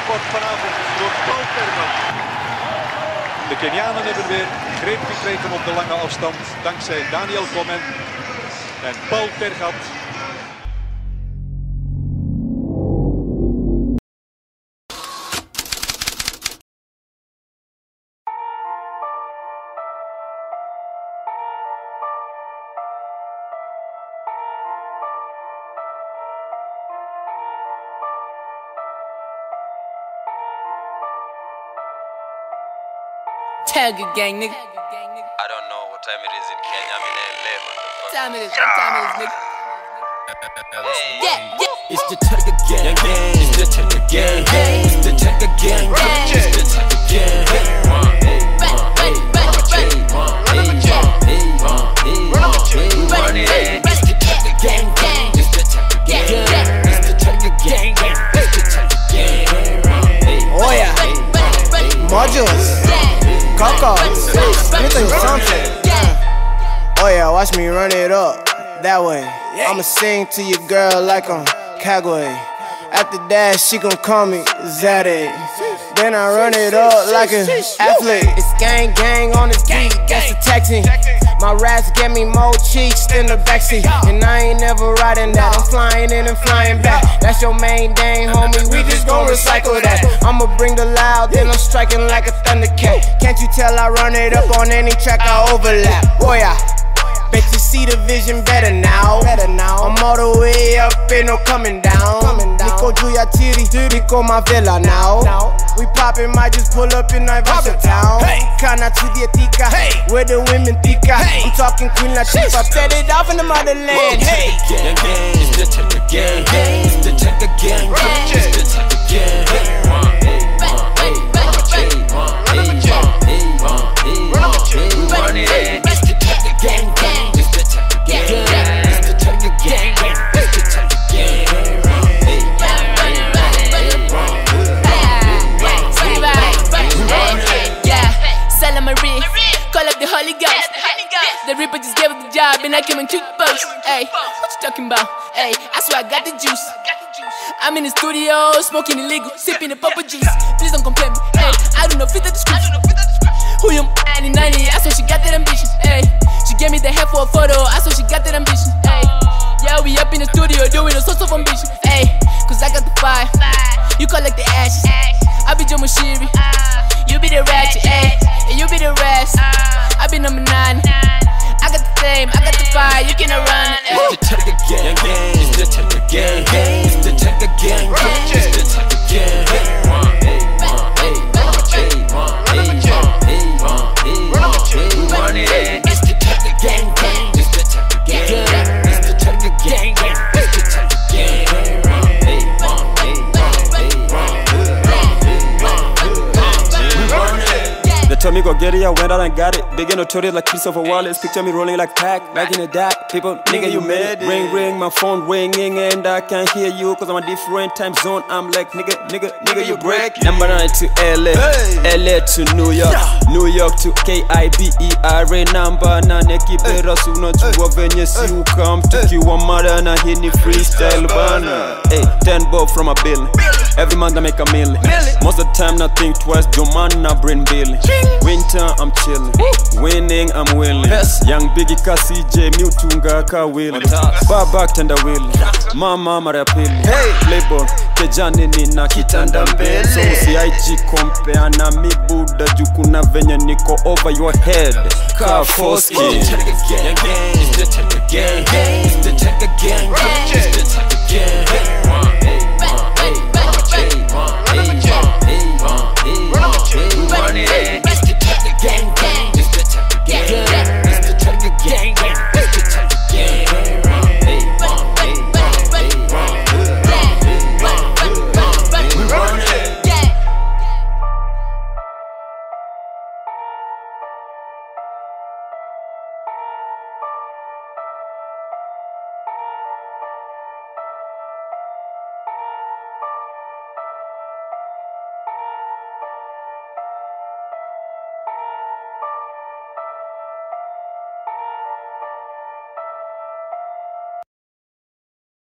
wordt vanavond door Paul Tergat. De Kenianen hebben weer greep gekregen op de lange afstand dankzij Daniel Komen en Paul Tergat. Tagger gang, nigga. I don't know what time it is in Kenya. I'm in LA, motherfucker. Time it is, what time it is, nigga? Yeah. It's the Tagger gang, it's the Tagger gang, it's the Tagger gang, it's the Tagger gang. Oh yeah, modules. Coco, let me tell you something. Oh yeah, watch me run it up that way. I'ma sing to your girl like I'm Kagwe. After that, she gon' call me Zaddy. Then I run it up like an athlete. It's gang gang on this beat, that's the taxi. My raps get me more cheeks than the backseat. And I ain't never riding that, I'm flying in and flying back. That's your main thing, homie, we just gon' recycle that. I'ma bring the loud, then I'm striking like a thundercat. Can't you tell I run it up on any track I overlap? Oh yeah, bet you see the vision better now. I'm all the way up, ain't no coming down. Nico Julia Tiri, Nico my villa now. We poppin', might just pull up in Naivasha town. Kana to the Atika, where the women tika. I'm talking Queen Latifah, set it off in the motherland. Hey, it's the Tagger gang, it's the Tagger gang, it's the Tagger gang. It's the Tagger gang, it's the Tagger gang, it's the Tagger gang, it's the Tagger gang. Salam Marie, call up the Holy Ghost. The Reaper just gave us the job and I came and kick post. Hey, what you talking about? Hey, I swear I got the juice. I'm in the studio, smoking illegal, sipping the purple juice. Please don't complain me. Hey, I don't know fit the description. Who you 90, I swear she got that ambition. Hey, she gave me the hair for a photo. I swear she got that ambition. Hey, yeah, we up in the studio doing a source of ambition. Hey, cause I got the fire. You collect the ashes. I be Joe Moshiri. You be the ratchet, ayy, and you be the rest. I be number 9. I got the flame, I got the fire, you cannot run it. It's the Tagger gang, it's the Tagger gang, it's the Tagger gang, it's the Tagger gang. It's the Tagger gang, it's the Tagger gang, it's the Tagger gang, it's the Tagger gang. They told me go get it, I went out and got it. They get notorious like Christopher Wallace. Picture me rolling like pack, back in the dark. People, nigga, you made it. Ring, ring, my phone ringing and I can't hear you cause I'm a different time zone. I'm like, nigga, you break it. Number 9 to LA, LA to New York, New York to KIBERA. Number 9 kibera unajua venye si ukam tukiwa mada na hii ni freestyle bana. Hey, 10 bob from a bill. Every month I make a million. Most of the time I think twice, Jomana brain billing. Winter I'm chilling, winning I'm willing. Young Biggie ka CJ Mutunga ka willing. Babak tenda willing, mama mara pili. Playboy kejani nina kitanda mbele. So usi IG compare na mi buda jukuna venye niko over your head. Ka Foski. It's the Tagger gang, it's the Tagger gang, it's the Tagger gang, it's the Tagger gang.